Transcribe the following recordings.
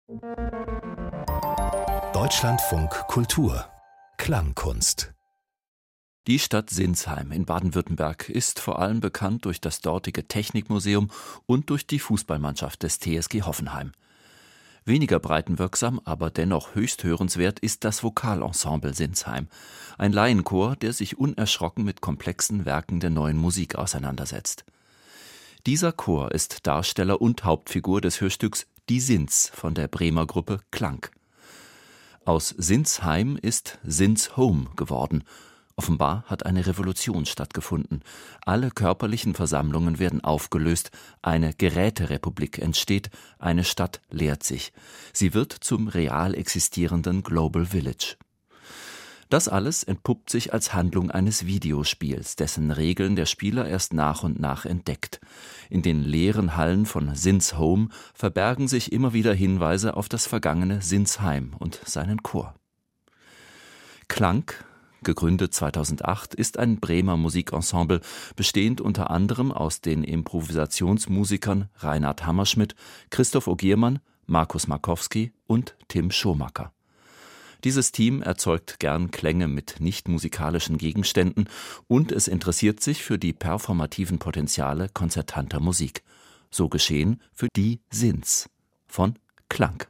Deutschlandfunk Kultur Klangkunst. Die Stadt Sinsheim in Baden-Württemberg ist vor allem bekannt durch das dortige Technikmuseum und durch die Fußballmannschaft des TSG Hoffenheim. Weniger breitenwirksam, aber dennoch höchst hörenswert ist das Vokalensemble Sinsheim, ein Laienchor, der sich unerschrocken mit komplexen Werken der neuen Musik auseinandersetzt. Dieser Chor ist Darsteller und Hauptfigur des Hörstücks Die Sins von der Bremer Gruppe Klang. Aus Sinsheim ist Sinshome geworden. Offenbar hat eine Revolution stattgefunden. Alle körperlichen Versammlungen werden aufgelöst, eine Geräterepublik entsteht, eine Stadt leert sich. Sie wird zum real existierenden Global Village. Das alles entpuppt sich als Handlung eines Videospiels, dessen Regeln der Spieler erst nach und nach entdeckt. In den leeren Hallen von Sinshome verbergen sich immer wieder Hinweise auf das vergangene Sinsheim und seinen Chor. Klang, gegründet 2008, ist ein Bremer Musikensemble, bestehend unter anderem aus den Improvisationsmusikern Reinhard Hammerschmidt, Christoph Ogiermann, Markus Markowski und Tim Schomacker. Dieses Team erzeugt gern Klänge mit nicht-musikalischen Gegenständen und es interessiert sich für die performativen Potenziale konzertanter Musik. So geschehen für Die Sins von Klang.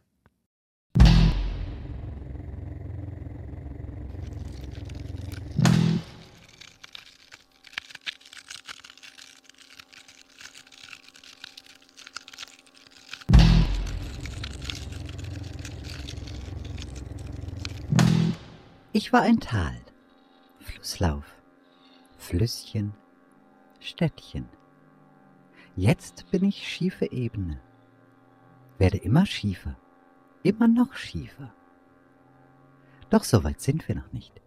Ich war ein Tal, Flusslauf, Flüsschen, Städtchen. Jetzt bin ich schiefe Ebene, werde immer schiefer, immer noch schiefer. Doch so weit sind wir noch nicht.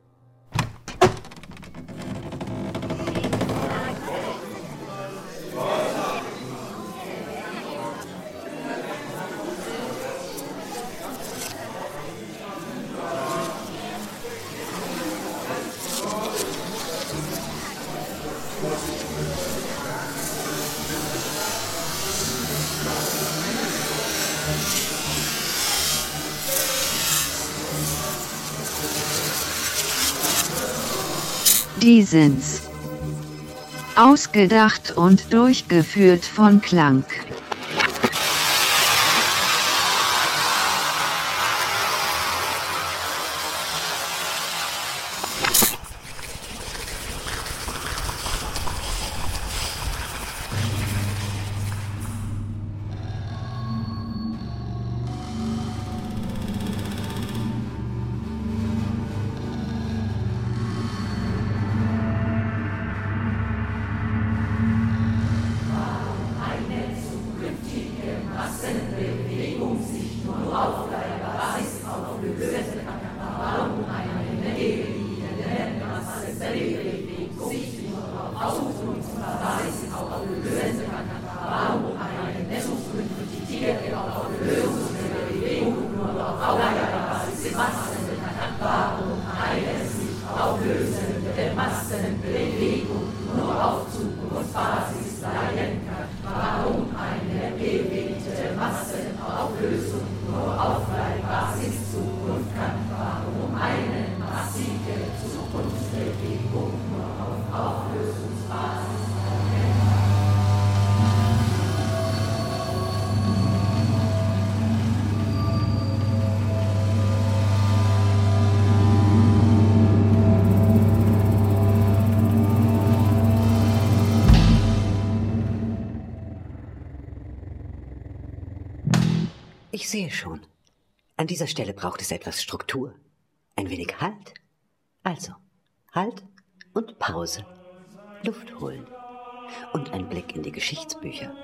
Die Sins. Ausgedacht und durchgeführt von Klang. Ich sehe schon. An dieser Stelle braucht es etwas Struktur. Ein wenig Halt. Also, Halt und Pause. Luft holen. Und ein Blick in die Geschichtsbücher.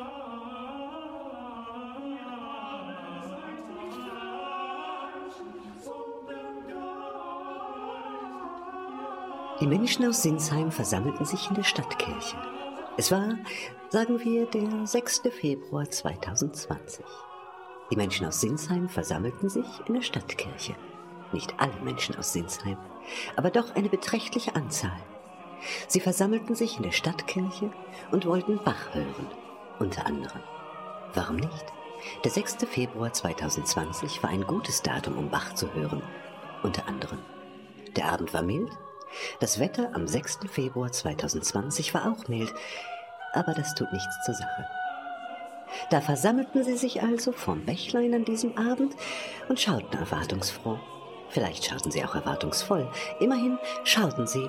Die Menschen aus Sinsheim versammelten sich in der Stadtkirche. Es war, sagen wir, der 6. Februar 2020. Die Menschen aus Sinsheim versammelten sich in der Stadtkirche. Nicht alle Menschen aus Sinsheim, aber doch eine beträchtliche Anzahl. Sie versammelten sich in der Stadtkirche und wollten Bach hören, unter anderem. Warum nicht? Der 6. Februar 2020 war ein gutes Datum, um Bach zu hören. Unter anderem. Der Abend war mild. Das Wetter am 6. Februar 2020 war auch mild. Aber das tut nichts zur Sache. Da versammelten sie sich also vorm Bächlein an diesem Abend und schauten erwartungsfroh. Vielleicht schauten sie auch erwartungsvoll. Immerhin schauten sie.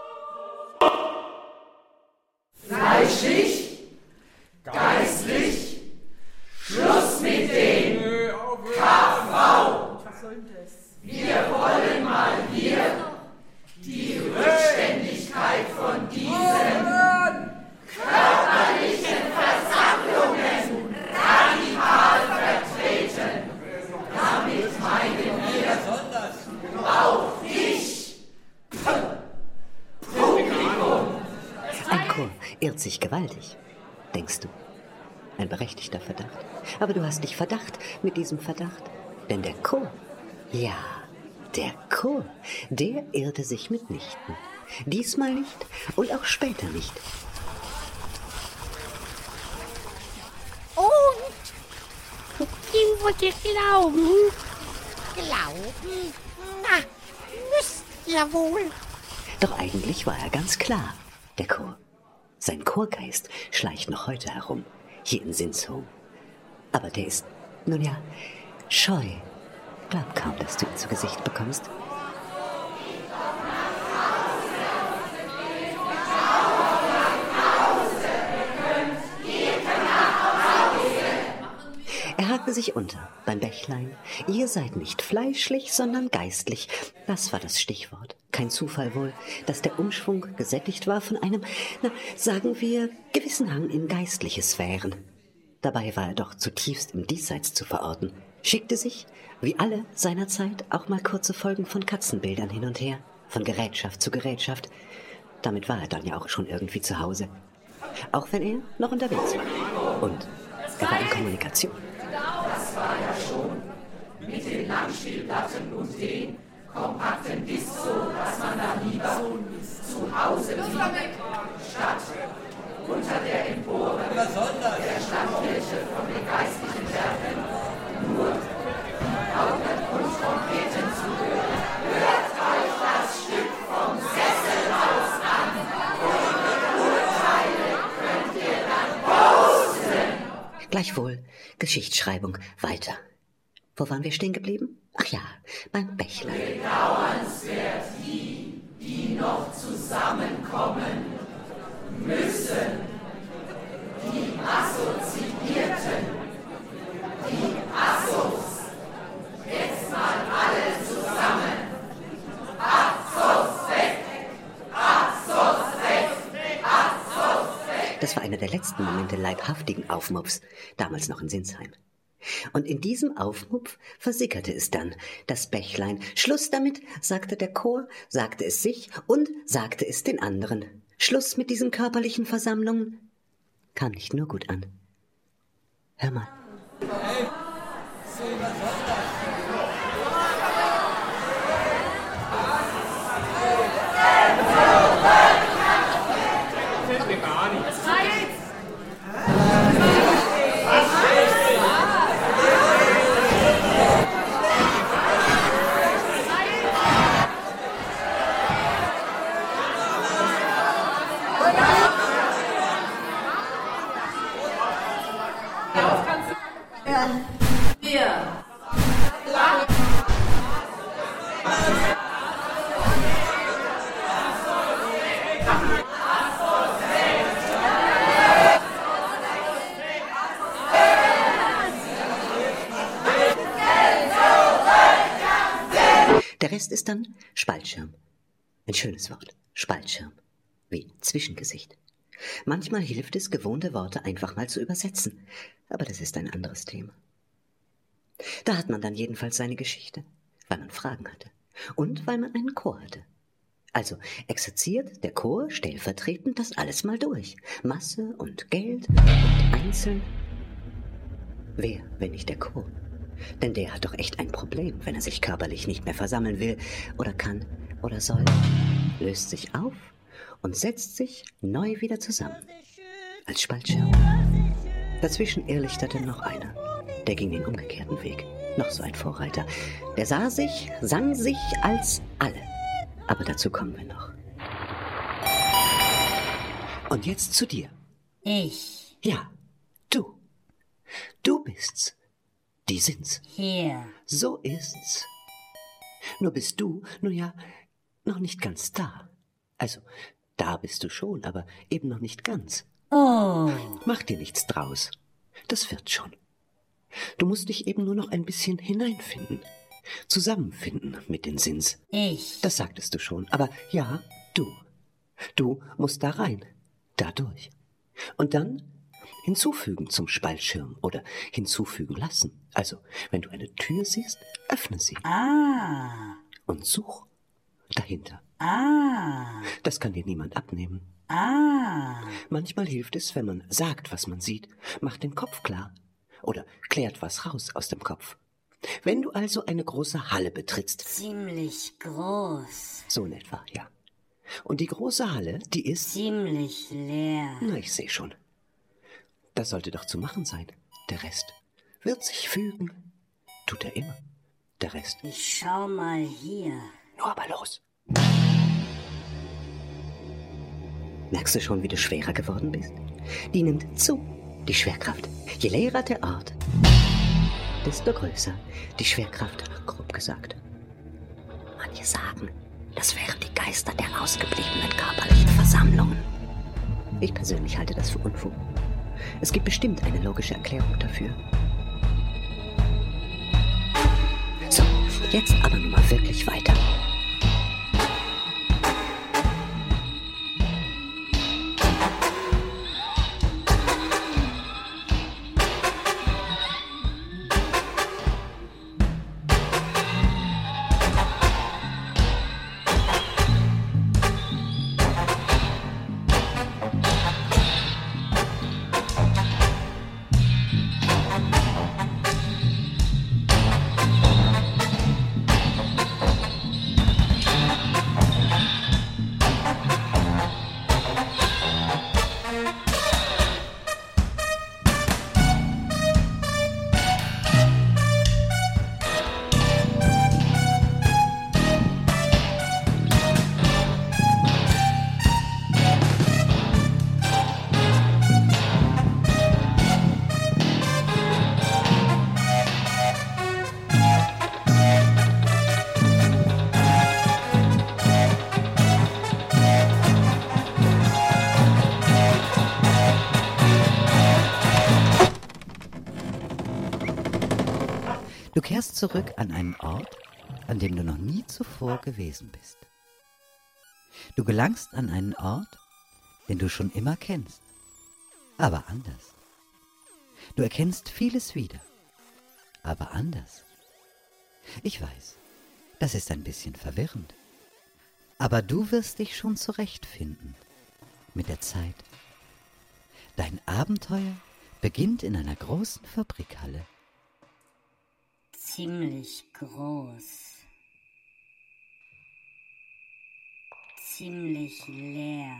Fleischlich, geistlich, Schluss mit dem KV. Wir wollen mal hier die Rückständigkeit von diesen körperlichen Versammlungen radikal vertreten. Damit meinen wir auch dich, Publikum. Ein Chor irrt sich gewaltig, denkst du. Ein berechtigter Verdacht. Aber du hast nicht Verdacht mit diesem Verdacht. Denn der Chor, ja, der Chor, der irrte sich mitnichten. Diesmal nicht und auch später nicht. Und dem wollt ihr glauben? Glauben? Na, müsst ihr wohl. Doch eigentlich war er ganz klar, der Chor. Sein Chorgeist schleicht noch heute herum, hier in Sinsheim. Aber der ist, nun ja, scheu. Glaub kaum, dass du ihn zu Gesicht bekommst. Er hakte sich unter beim Bächlein. Ihr seid nicht fleischlich, sondern geistlich. Das war das Stichwort. Kein Zufall wohl, dass der Umschwung gesättigt war von einem, sagen wir, gewissen Hang in geistliche Sphären. Dabei war er doch zutiefst im Diesseits zu verorten, schickte sich, wie alle seiner Zeit, auch mal kurze Folgen von Katzenbildern hin und her, von Gerätschaft zu Gerätschaft. Damit war er dann ja auch schon irgendwie zu Hause. Auch wenn er noch unterwegs war. Und er war in Kommunikation. Das war ja schon mit den Langspielplatten und den kompakten Discs so, dass man da lieber zu Hause blieb, statt unter der Empore der Stadtkirche von den geistlichen Werken nur Pauken und Trompeten zuhören. Hört euch das Stück vom Sesselhaus an und Urteile könnt ihr dann posten. Gleichwohl, Geschichtsschreibung weiter. Wo waren wir stehen geblieben? Ach ja, beim Bächlein. Bedauernswert die noch zusammenkommen müssen. Die Assoziierten, die Assos. Jetzt mal alle zusammen. Assos weg, Assos weg, Assos weg. Das war einer der letzten Momente leibhaftigen Aufmuffs, damals noch in Sinsheim. Und in diesem Aufmupf versickerte es dann, das Bächlein. Schluss damit, sagte der Chor, sagte es sich und sagte es den anderen. Schluss mit diesen körperlichen Versammlungen. Kam nicht nur gut an. Hör mal. Der Rest ist dann Spaltschirm. Ein schönes Wort. Spaltschirm. Wie Zwischengesicht. Manchmal hilft es, gewohnte Worte einfach mal zu übersetzen. Aber das ist ein anderes Thema. Da hat man dann jedenfalls seine Geschichte, weil man Fragen hatte. Und weil man einen Chor hatte. Also exerziert der Chor stellvertretend das alles mal durch. Masse und Geld und einzeln. Wer, wenn nicht der Chor? Denn der hat doch echt ein Problem, wenn er sich körperlich nicht mehr versammeln will oder kann oder soll. Löst sich auf und setzt sich neu wieder zusammen. Als Spaltschirm. Dazwischen irrlichterte noch einer. der ging den umgekehrten Weg. Noch so ein Vorreiter. Der sang sich als alle. Aber dazu kommen wir noch. Und jetzt zu dir. Ich. Ja, du. Du bist's. Die sind's. Hier. So ist's. Nur bist du, nun ja, noch nicht ganz da. Also, da bist du schon, aber eben noch nicht ganz. Oh. Mach dir nichts draus. Das wird schon. Du musst dich eben nur noch ein bisschen hineinfinden. Zusammenfinden mit den Sinns. Ich. Das sagtest du schon. Aber ja, du. Du musst da rein. Da durch. Und dann hinzufügen zum Spaltschirm oder hinzufügen lassen. Also, wenn du eine Tür siehst, öffne sie. Ah. Und such dahinter. Ah. Das kann dir niemand abnehmen. Ah. Manchmal hilft es, wenn man sagt, was man sieht, macht den Kopf klar oder klärt was raus aus dem Kopf. Wenn du also eine große Halle betrittst. Ziemlich groß. So in etwa, ja. Und die große Halle, die ist... Ziemlich leer. Na, ich sehe schon. Das sollte doch zu machen sein. Der Rest wird sich fügen. Tut er immer. Der Rest. Ich schau mal hier. Nur aber los. Merkst du schon, wie du schwerer geworden bist? Die nimmt zu, die Schwerkraft. Je leerer der Ort, desto größer die Schwerkraft, grob gesagt. Manche sagen, das wären die Geister der ausgebliebenen körperlichen Versammlungen. Ich persönlich halte das für Unfug. Es gibt bestimmt eine logische Erklärung dafür. So, jetzt aber nun mal wirklich weiter. Du kehrst zurück an einen Ort, an dem du noch nie zuvor gewesen bist. Du gelangst an einen Ort, den du schon immer kennst, aber anders. Du erkennst vieles wieder, aber anders. Ich weiß, das ist ein bisschen verwirrend, aber du wirst dich schon zurechtfinden mit der Zeit. Dein Abenteuer beginnt in einer großen Fabrikhalle. Ziemlich groß. Ziemlich leer.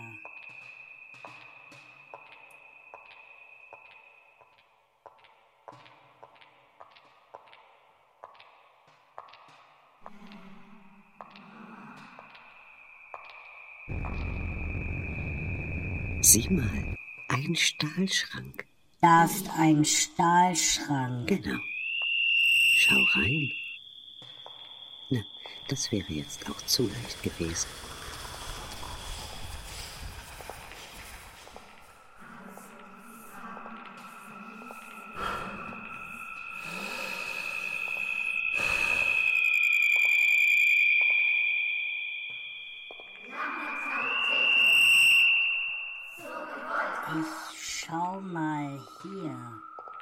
Sieh mal, ein Stahlschrank. Da ist ein Stahlschrank. Genau. Schau rein. Na, das wäre jetzt auch zu leicht gewesen. Ich schau mal hier.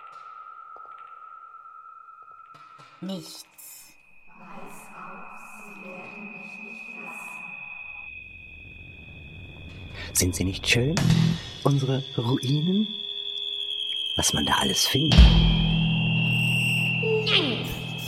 Nichts. Sind sie nicht schön, unsere Ruinen? Was man da alles findet. Nein.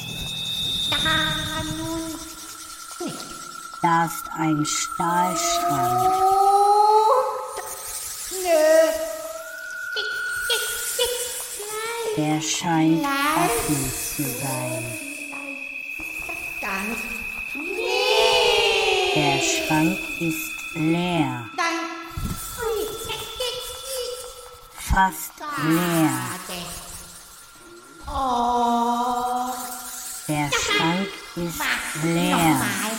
Da nun nicht. Da ist ein Stahlschrank. Nö. Jetzt, nein. Der scheint offen zu sein. Ganz Der Schrank ist leer. Fast leer. Oh. Der Schrank ist leer.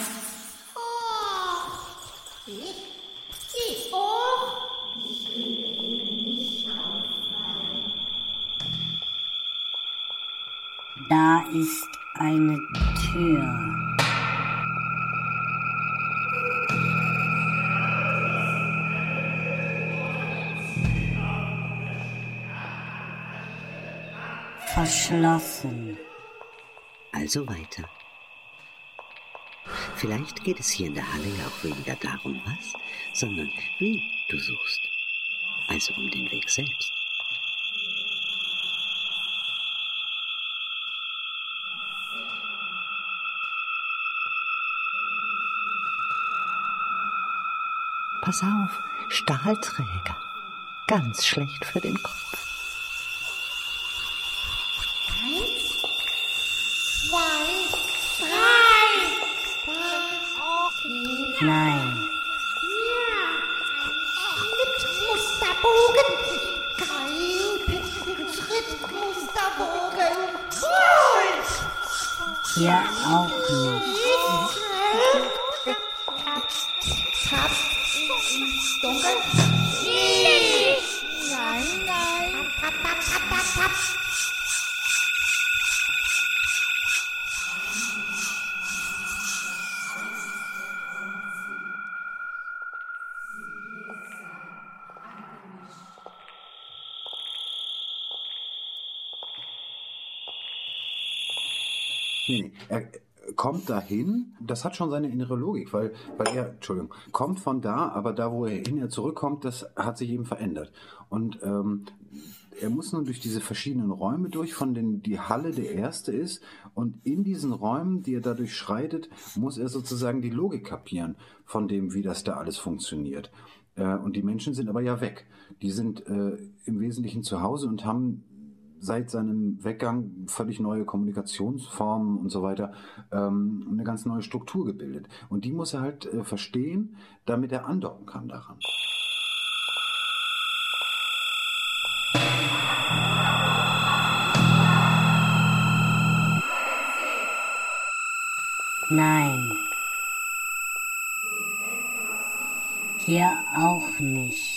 Da ist eine Tür. Verschlossen. Also weiter. Vielleicht geht es hier in der Halle ja auch weniger darum, was, sondern wie du suchst. Also um den Weg selbst. Pass auf, Stahlträger. Ganz schlecht für den Kopf. 1, 2, 3. Nein. Mit Musterbogen. Kein Schritt Musterbogen. Hier auch nicht. Tap. Dunkel. Nein. Tap. Nee, er kommt dahin, das hat schon seine innere Logik, weil er, kommt von da, aber da, wo er hinher zurückkommt, das hat sich eben verändert. Und er muss nun durch diese verschiedenen Räume durch, von denen die Halle der erste ist. Und in diesen Räumen, die er da durchschreitet, muss er sozusagen die Logik kapieren von dem, wie das da alles funktioniert. Und die Menschen sind aber ja weg. Die sind im Wesentlichen zu Hause und haben seit seinem Weggang völlig neue Kommunikationsformen und so weiter, eine ganz neue Struktur gebildet. Und die muss er halt verstehen, damit er andocken kann daran. Nein. Hier auch nicht.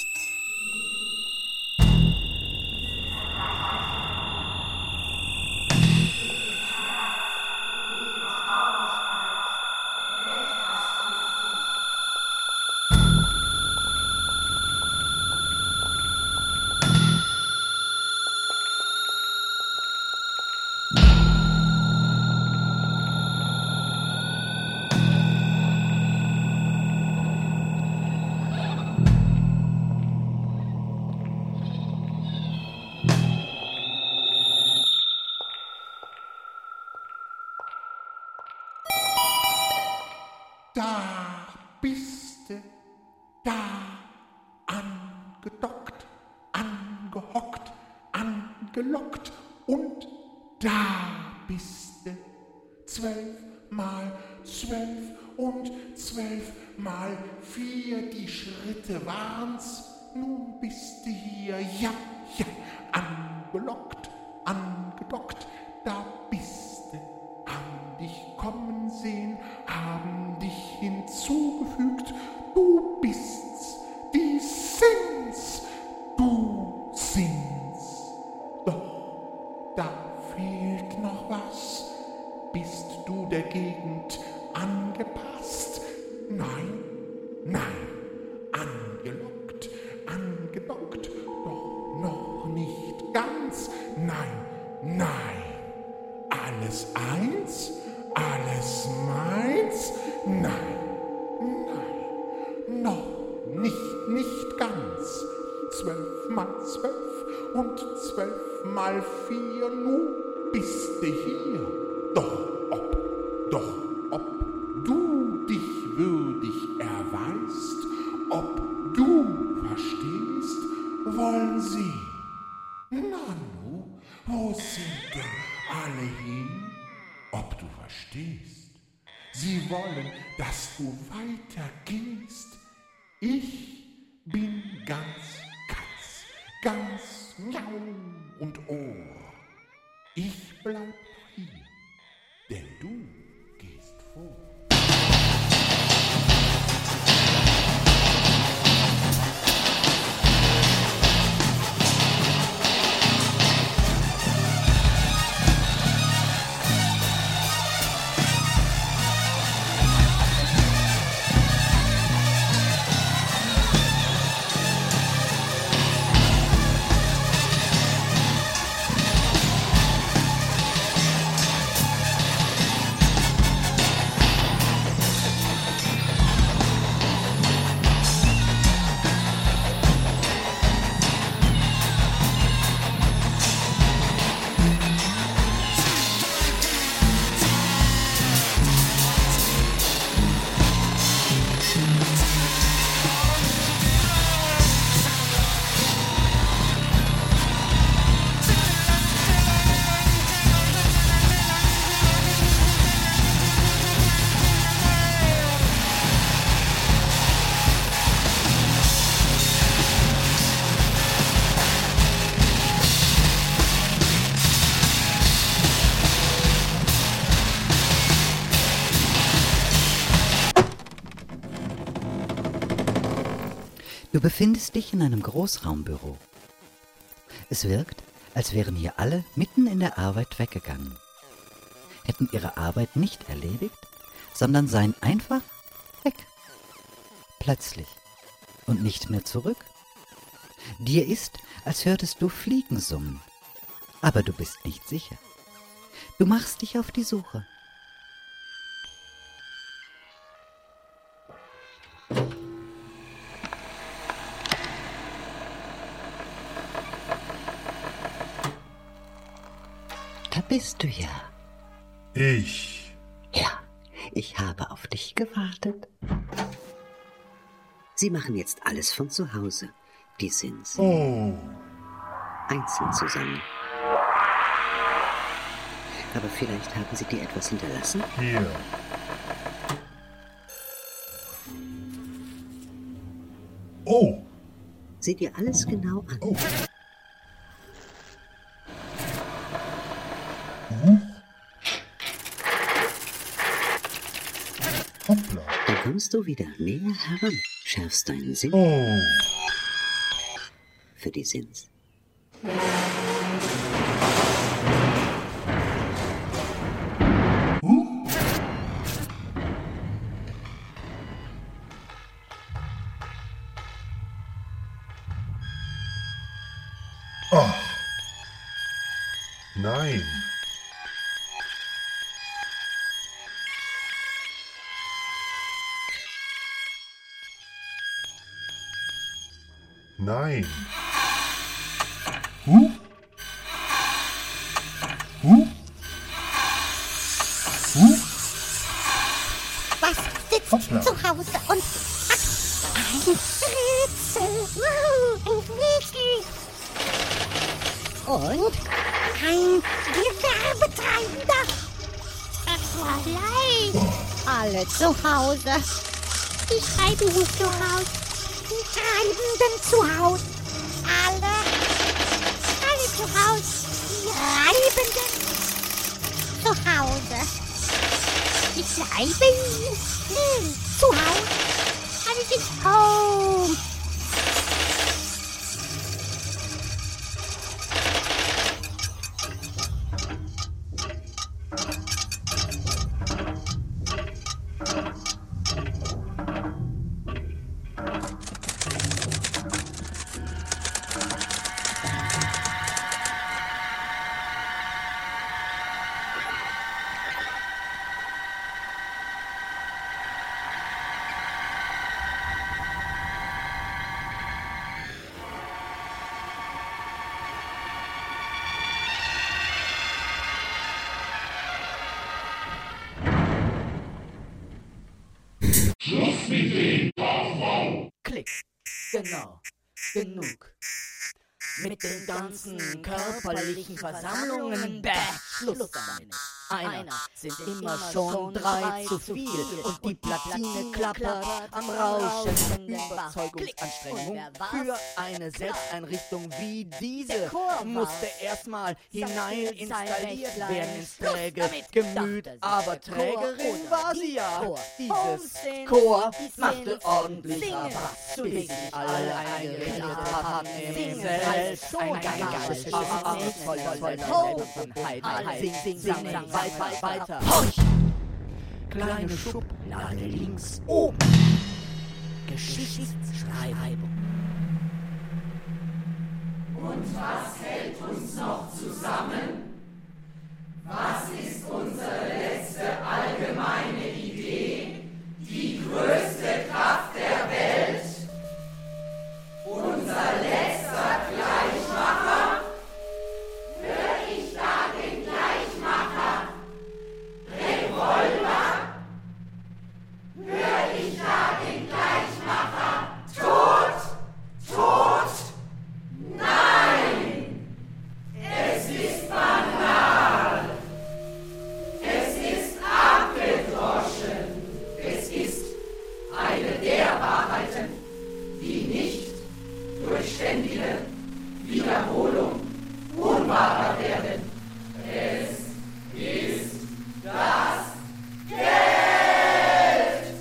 Da bist du, da angedockt, angehockt, angelockt und da bist du. 12 mal 12 und 12 mal 4, die Schritte waren's. Nun bist du hier, ja, angelockt, angedockt, da bist du. Haben dich kommen sehen, haben dich hinzugefügt, du bist's, die sind's, du sind's. Doch da fehlt noch was. Bist du der Gegend angepasst? Nein, angelockt, angedockt, doch noch nicht ganz. Nein, alles eins, alles meins? Nein, noch nicht ganz. 12 mal 12 und 12 mal 4, nun bist du hier. Doch ob du dich würdig erweist, ob du verstehst, wollen sie. Na nu, wo du verstehst. Sie wollen, dass du weitergehst. Ich bin ganz Katz, ganz Miau und Ohr. Ich bleib hier, denn du gehst vor. Du befindest dich in einem Großraumbüro. Es wirkt, als wären hier alle mitten in der Arbeit weggegangen, hätten ihre Arbeit nicht erledigt, sondern seien einfach weg. Plötzlich und nicht mehr zurück. Dir ist, als hörtest du Fliegen summen, aber du bist nicht sicher. Du machst dich auf die Suche. Da bist du ja. Ich. Ja, ich habe auf dich gewartet. Sie machen jetzt alles von zu Hause. Die sind's. Oh. Einzeln zusammen. Aber vielleicht haben sie dir etwas hinterlassen? Hier. Oh. Sieh dir alles genau an. Oh. Hoppla. Dann kommst du wieder näher heran, schärfst deinen Sinn. Oh. Für die sind's. Ach. Nein. Nein. Was sitzt Hoppla. zu Hause und ein Rätsel? Ein Rätsel. Und ein Gewerbetreibender. Fräulein, alle zu Hause. Die Schreibenden zu Hause. Die Treibenden zu Hause. Alle zu Hause. Die Reibenden zu Hause. Die bleiben zu Hause. Alle sind home. Klick, genau, genug. Mit den ganzen körperlichen Versammlungen, Schluss damit. Einer sind immer schon 3 zu viel und die Platine klappert am Rauschen. Überzeugungsanstrengung für eine Selbsteinrichtung wie diese musste erstmal hinein installiert werden ins träge Gemüt, aber Trägerin war sie ja. Dieses Chor machte ordentlich Rabatt, bis sich alle eingerichtet hatten, selbst ein geiles voller Sing, weiter. Horch! Kleine Schublade links oben. Geschichtsschreibung. Und was hält uns noch zusammen? Was ist unsere letzte allgemeine Idee? Die größte Kraft der Welt? Unser letzter Gleichmacher? Hör ich da den Gleichmacher? Revolver? Hör ich da den Gleichmacher? Tot? Nein! Es ist banal. Es ist abgedroschen. Es ist eine der Wahrheiten, die nicht durch ständige Wiederholung unwahrer werden. Es ist das Geld.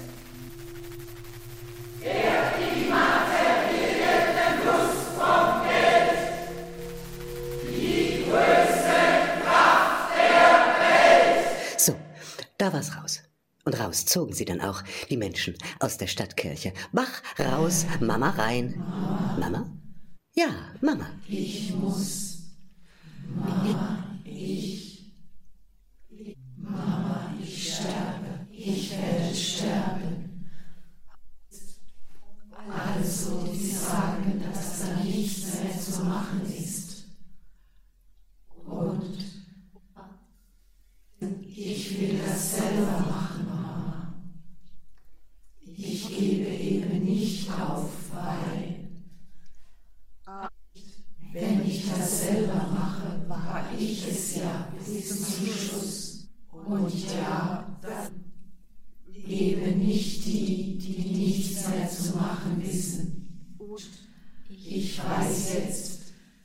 Der immaterielle Genuss vom Geld. Die größte Kraft der Welt. So, da war's raus. Und raus zogen sie dann auch, die Menschen, aus der Stadtkirche. Bach raus, Mama rein. Mama? Ja, Mama. Ich muss. Mama, ich sterbe. Ich werde sterben. Also, die sagen, dass da nichts mehr zu machen ist. Und ich will das selber machen, Mama. Ich gebe eben nicht auf, weil wenn ich das selber mache, war ich es ja bis zum Schluss. Und ja, eben nicht die, die nichts mehr zu machen wissen. Ich weiß jetzt.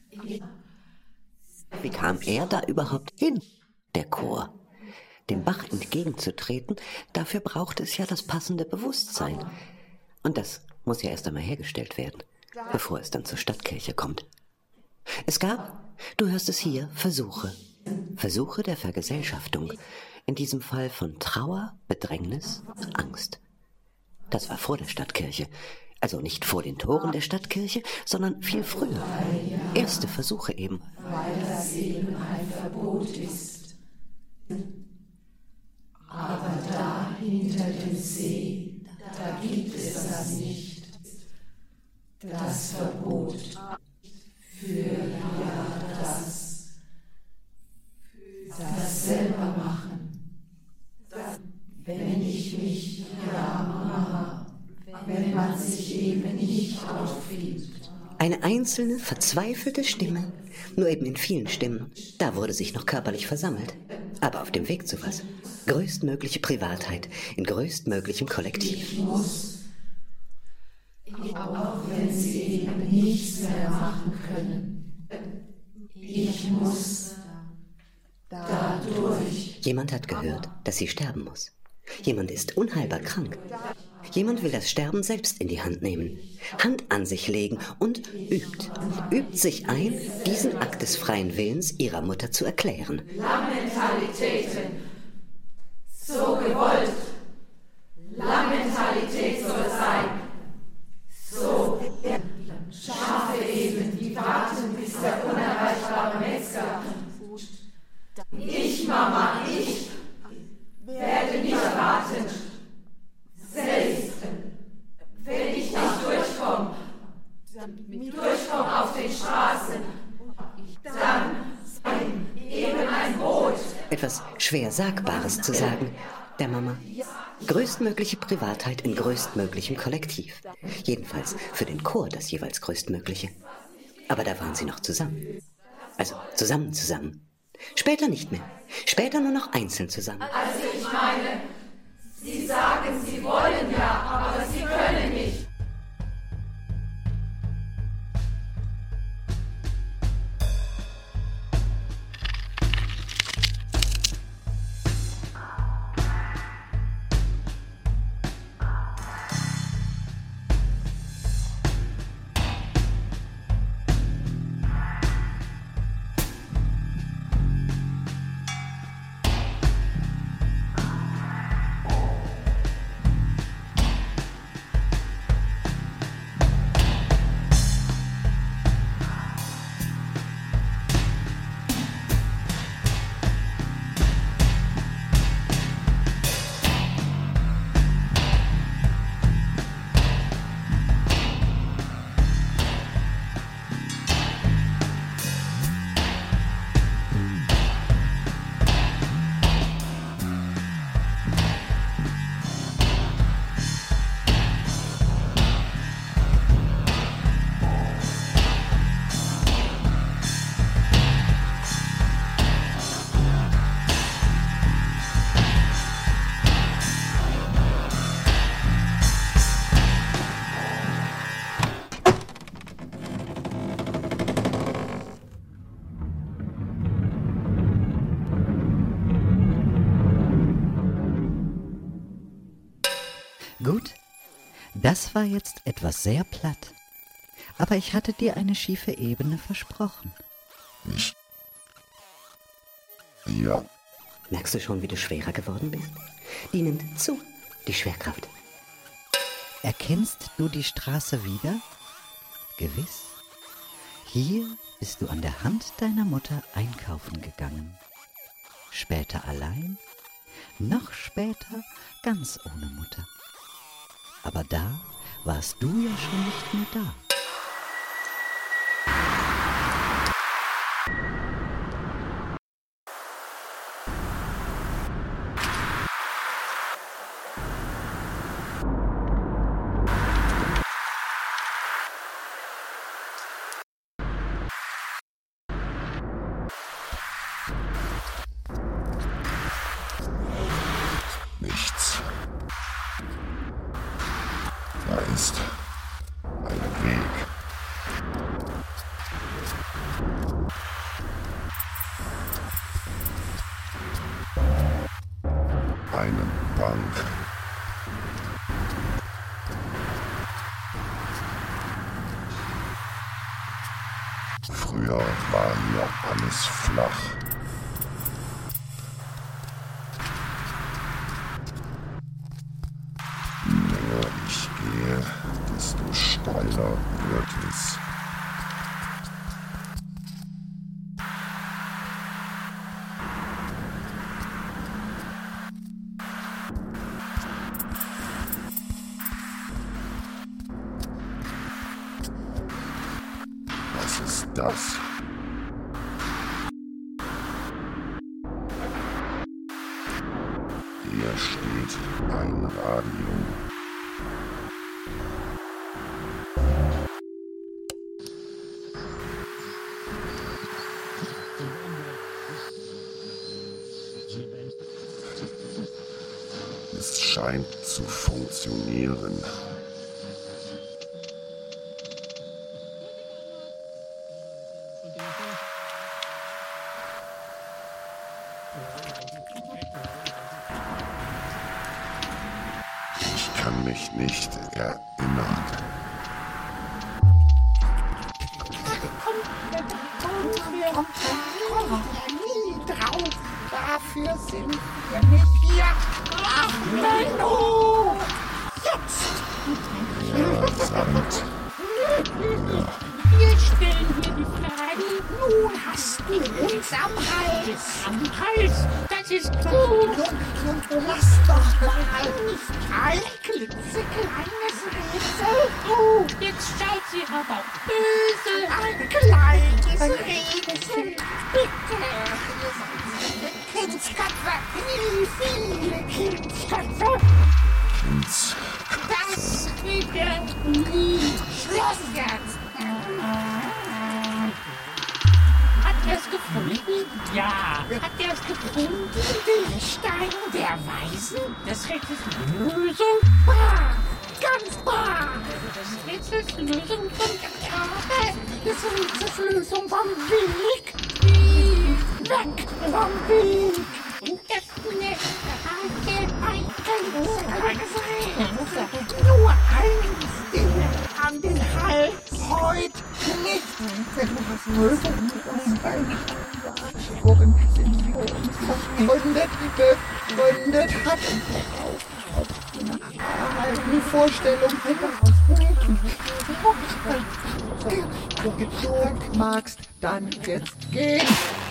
Wie kam er da überhaupt hin, der Chor? Dem Bach entgegenzutreten, dafür braucht es ja das passende Bewusstsein. Und das muss ja erst einmal hergestellt werden, bevor es dann zur Stadtkirche kommt. Es gab, du hörst es hier, Versuche. Versuche der Vergesellschaftung. In diesem Fall von Trauer, Bedrängnis, Angst. Das war vor der Stadtkirche. Also nicht vor den Toren der Stadtkirche, sondern viel früher. Erste Versuche eben. Weil das eben ein Verbot ist. Aber da hinter dem See, da gibt es das nicht. Das Verbot für das selber machen. Wenn ich mich, ja Mama, wenn man sich eben nicht aufgibt. Eine einzelne, verzweifelte Stimme, nur eben in vielen Stimmen. Da wurde sich noch körperlich versammelt. Aber auf dem Weg zu was? Größtmögliche Privatheit in größtmöglichem Kollektiv. Ich muss, auch wenn sie eben nichts mehr machen können. Ich muss dadurch. Jemand hat gehört, dass sie sterben muss. Jemand ist unheilbar krank. Jemand will das Sterben selbst in die Hand nehmen, Hand an sich legen und übt sich ein, diesen Akt des freien Willens ihrer Mutter zu erklären. Lamentalitäten, so gewollt. Lamentalität soll sein. So. Schafe eben, die warten, bis der unerreichbare Metzger. Ich, Mama, ich werde nicht warten. Selbst wenn ich nicht durchkomme auf den Straßen, dann eben ein Brot. Etwas schwer Sagbares zu sagen, der Mama. Größtmögliche Privatheit in größtmöglichem Kollektiv. Jedenfalls für den Chor das jeweils größtmögliche. Aber da waren sie noch zusammen. Also zusammen. Später nicht mehr. Später nur noch einzeln zusammen. Also ich meine, Sie sagen, Sie wollen ja, aber Sie können nicht. Gut, das war jetzt etwas sehr platt. Aber ich hatte dir eine schiefe Ebene versprochen. Ja. Merkst du schon, wie du schwerer geworden bist? Die nimmt zu, die Schwerkraft. Erkennst du die Straße wieder? Gewiss. Hier bist du an der Hand deiner Mutter einkaufen gegangen. Später allein, noch später ganz ohne Mutter. Aber da warst du ja schon nicht mehr da. Nichts. Da ist ein Weg. Eine Bank. Früher war hier alles flach. Je länger ich gehe, desto steiler wird es. Was ist das? Hier steht ein Radio. Es scheint zu funktionieren. Ich kann mich nicht erinnern. Drauf. Dafür sind wir nicht hier. Ach, Menno! Jetzt! Ja, Sand. Ja. Wir stellen hier die Fragen. Nun hast du uns am Hals. Am Hals? Das ist gut. Lass doch mal ein klitzekleines Rätsel. Jetzt schaut sie aber böse. Ein kleines Rätsel. Bitte. Kindsköpfe. Wie viele Kindsköpfe? Das wird nie. Schluss jetzt. Hat er es gefunden? Ja, hat er es gefunden? Den Stein der Weisen? Des Rätsels Lösung wahr. Ganz wahr. Des Rätsels Lösung vom Kabel. Des Rätsels Lösung vom Weg. Weg vom Weg. Und das nächste nur eins an den Hals. Heute nicht. Wenn du was Lösung worin sind sie uns befreundet hat. Eine Vorstellung so geduld magst, dann jetzt gehen.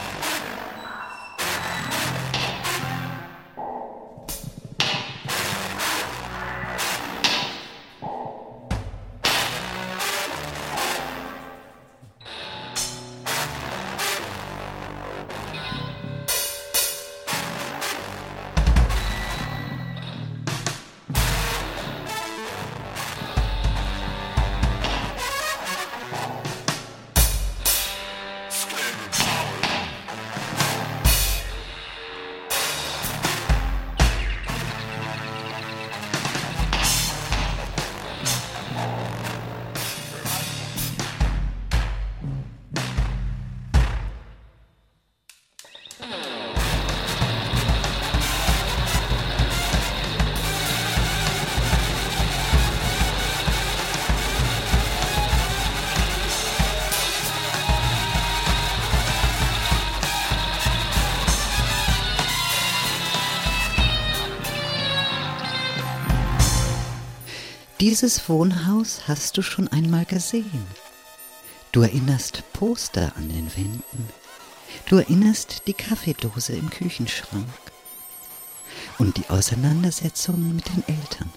Dieses Wohnhaus hast du schon einmal gesehen. Du erinnerst Poster an den Wänden. Du erinnerst die Kaffeedose im Küchenschrank und die Auseinandersetzungen mit den Eltern.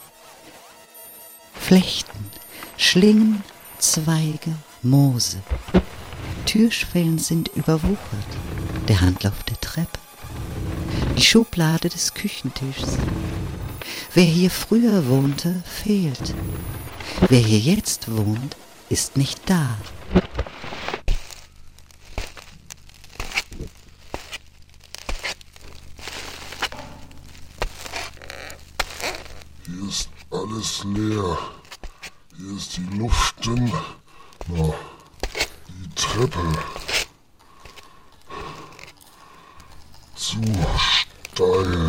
Flechten, Schlingen, Zweige, Moose. Türschwellen sind überwuchert, der Handlauf der Treppe, die Schublade des Küchentischs. Wer hier früher wohnte, fehlt. Wer hier jetzt wohnt, ist nicht da. Hier ist alles leer. Hier ist die Luft dünn. Na, die Treppe. Zu steil.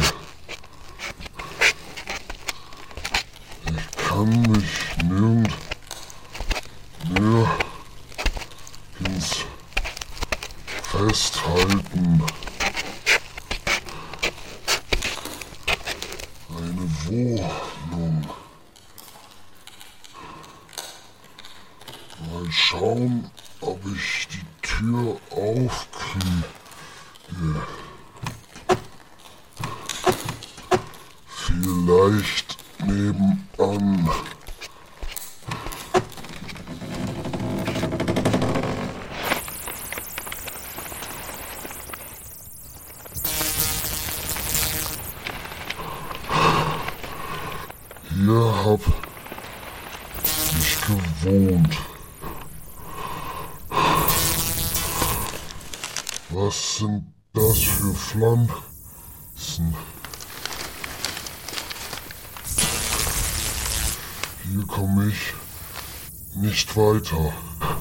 Ich kann mich nirgends festhalten. Eine Wohnung. Mal schauen, ob ich die Tür aufkriege. Vielleicht nebenan. Hier hab ich gewohnt. Was sind das für Pflanzen? Hier komme ich nicht weiter.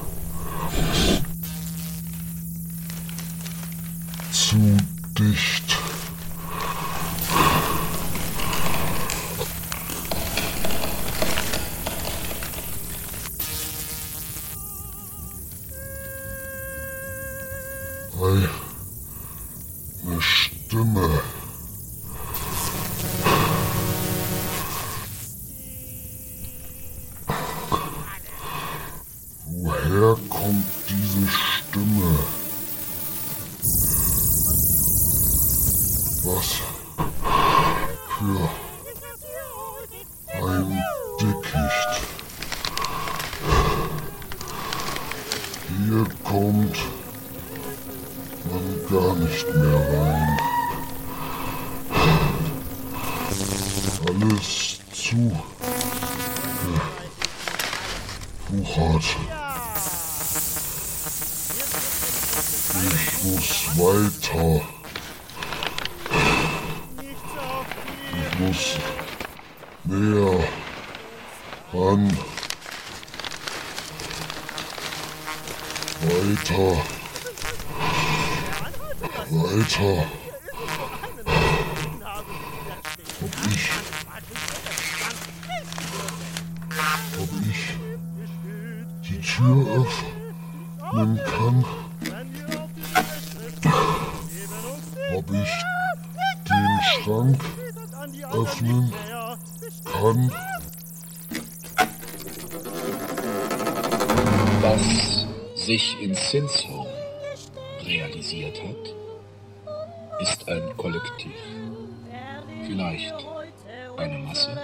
Zu dicht. Eine Stimme. Woher kommt diese Stimme? Was für ein Dickicht. Hier kommt man gar nicht mehr rein. Alles zugewuchert. Ich muss muss näher ran. Weiter. Ob ich die Tür öffnen kann? Ob ich den Schrank öffnen kann? Was sich in Sinsheim realisiert hat, ist ein Kollektiv. Vielleicht eine Masse,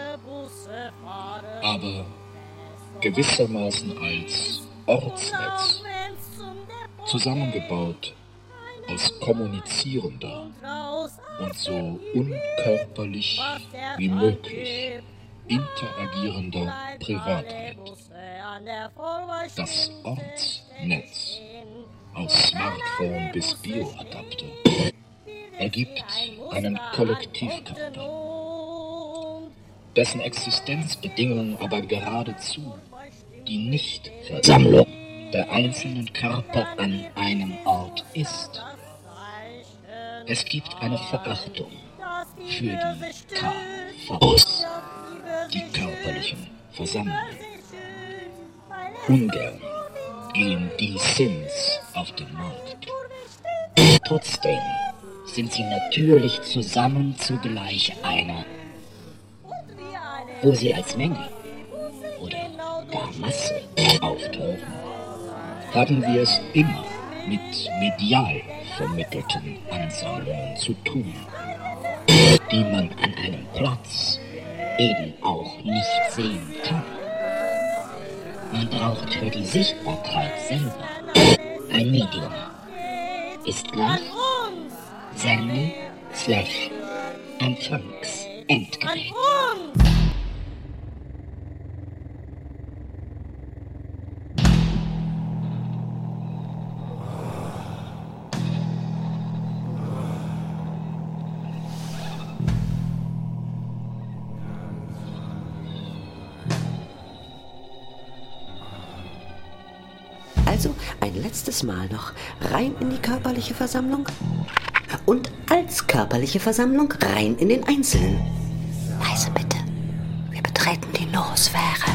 aber gewissermaßen als Ortsnetz, zusammengebaut aus kommunizierender und so unkörperlich wie möglich interagierender Privatheit. Das Ortsnetz, aus Smartphone bis Bioadapter, ergibt einen Kollektivkörper, dessen Existenzbedingung aber geradezu die Nichtversammlung der einzelnen Körper an einem Ort ist. Es gibt eine Verachtung für die KVs, die körperlichen Versammlungen. Ungern gehen die Sins auf den Markt. Trotzdem sind sie natürlich zusammen zugleich einer. Wo sie als Menge oder gar Masse auftauchen, haben wir es immer mit medial vermittelten Ansammlungen zu tun, die man an einem Platz eben auch nicht sehen kann. Man braucht für die Sichtbarkeit selber ein Medium. Ist gleich Sende/Empfangsendgerät. Also ein letztes Mal noch rein in die körperliche Versammlung und als körperliche Versammlung rein in den Einzelnen. Leise bitte, wir betreten die Noosphäre.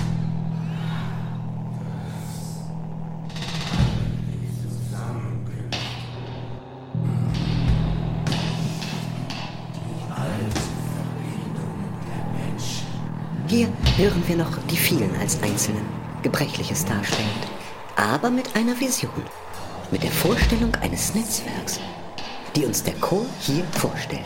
Hier hören wir noch die vielen als Einzelnen, Gebrechliches darstellend. Aber mit einer Vision, mit der Vorstellung eines Netzwerks, die uns der Chor hier vorstellt.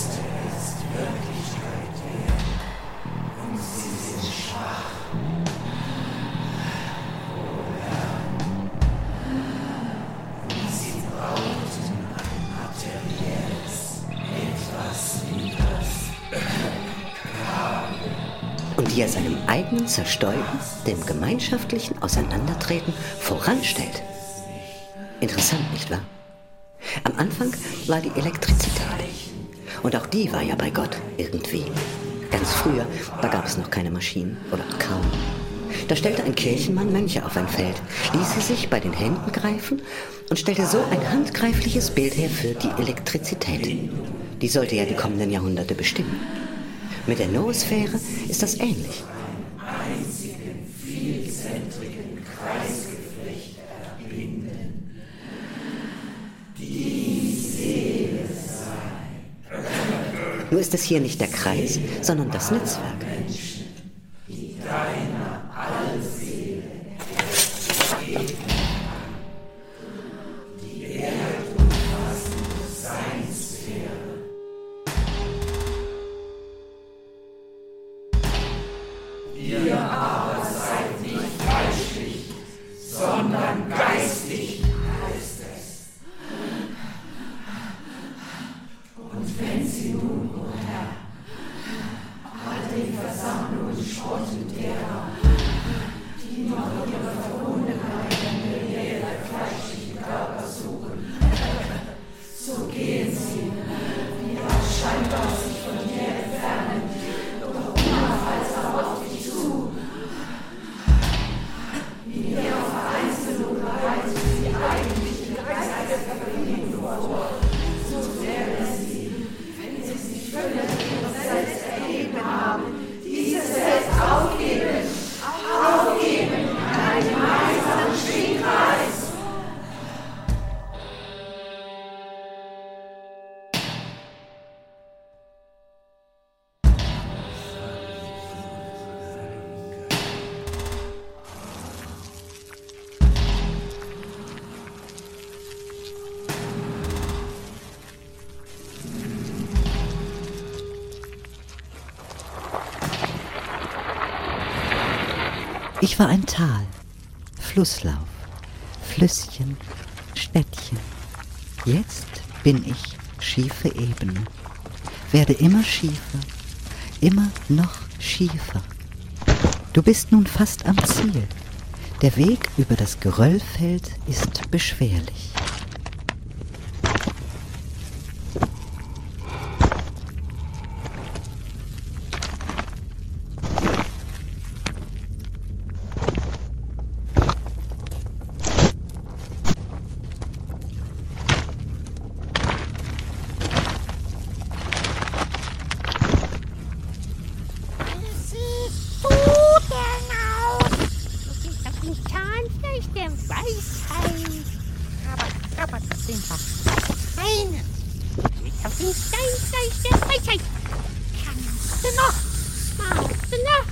Und die er seinem eigenen Zerstäuben, dem gemeinschaftlichen Auseinandertreten voranstellt. Interessant, nicht wahr? Am Anfang war die Elektrizität. Und auch die war ja bei Gott irgendwie. Ganz früher, da gab es noch keine Maschinen oder kaum. Da stellte ein Kirchenmann Mönche auf ein Feld, ließ sie sich bei den Händen greifen und stellte so ein handgreifliches Bild her für die Elektrizität. Die sollte ja die kommenden Jahrhunderte bestimmen. Mit der Noosphäre ist das ähnlich. Einzigen vielzentrigen Kreisgeflecht erbinden, die Seele sein. Nur ist es hier nicht der Kreis, sondern das Netzwerk. Menschen, die deiner Allseele geben, die erdumfassende Seinssphäre. Ihr aber seid nicht fleischlich, sondern geistig, heißt es. Und wenn sie nun, o Herr, all den Versammlungen spotten derer, die noch ihre Verbundenheit in der Nähe der fleischlichen Körper suchen, so gehen sie, die auch scheinbar sich von dir entfernen, Ich war ein Tal, Flusslauf, Flüsschen, Städtchen. Jetzt bin ich schiefe Ebene, werde immer schiefer, immer noch schiefer. Du bist nun fast am Ziel. Der Weg über das Geröllfeld ist beschwerlich. Aber das sind doch Steine. Steht auf den Steinfleisch der Weisheit. Kannst du noch? Magst du noch?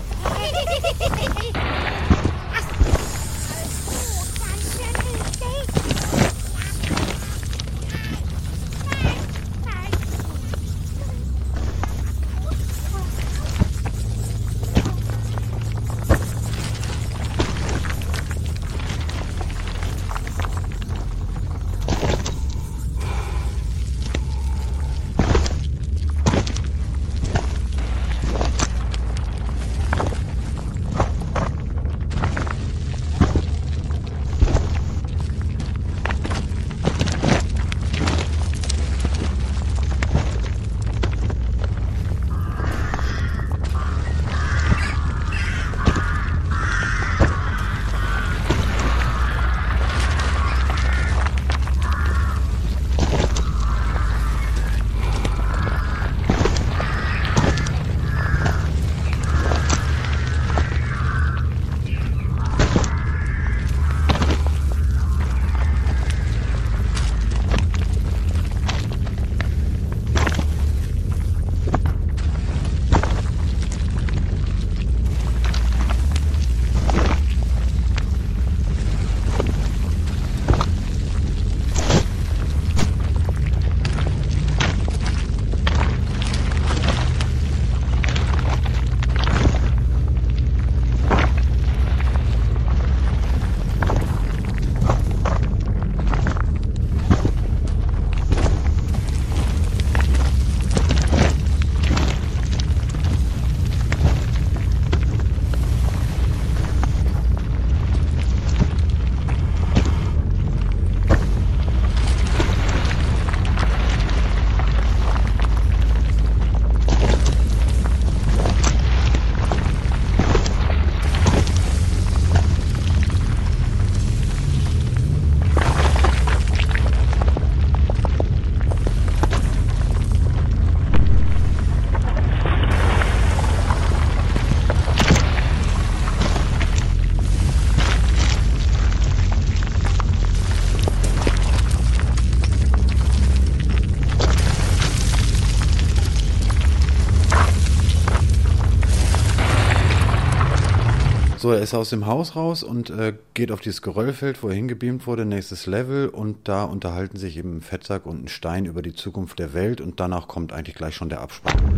So, er ist aus dem Haus raus und geht auf dieses Geröllfeld, wo er hingebeamt wurde, nächstes Level, und da unterhalten sich eben ein Fettsack und ein Stein über die Zukunft der Welt, und danach kommt eigentlich gleich schon der Abspann.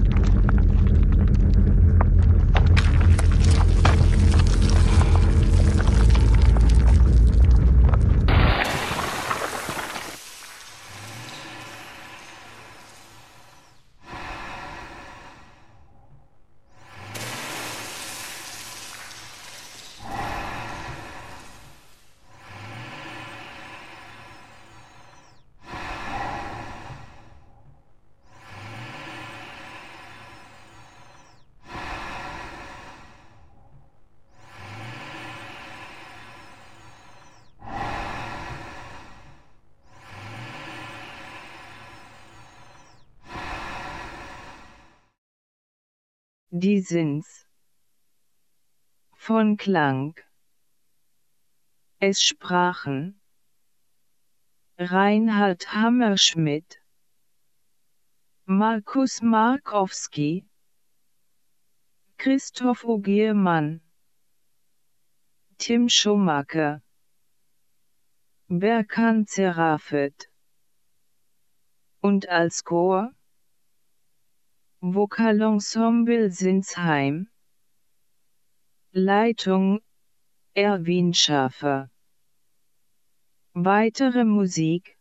Die Sins von Klang. Es sprachen Reinhard Hammerschmidt, Markus Markowski, Christoph Ogiermann, Tim Schumacher, Berkan Zerafet. Und als Chor Vokalensemble Sinsheim. Leitung Erwin Schaffer. Weitere Musik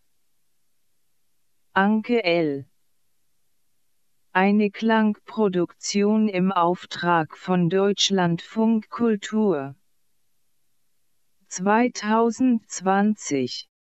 Anke L. Eine Klangproduktion im Auftrag von Deutschlandfunk Kultur 2020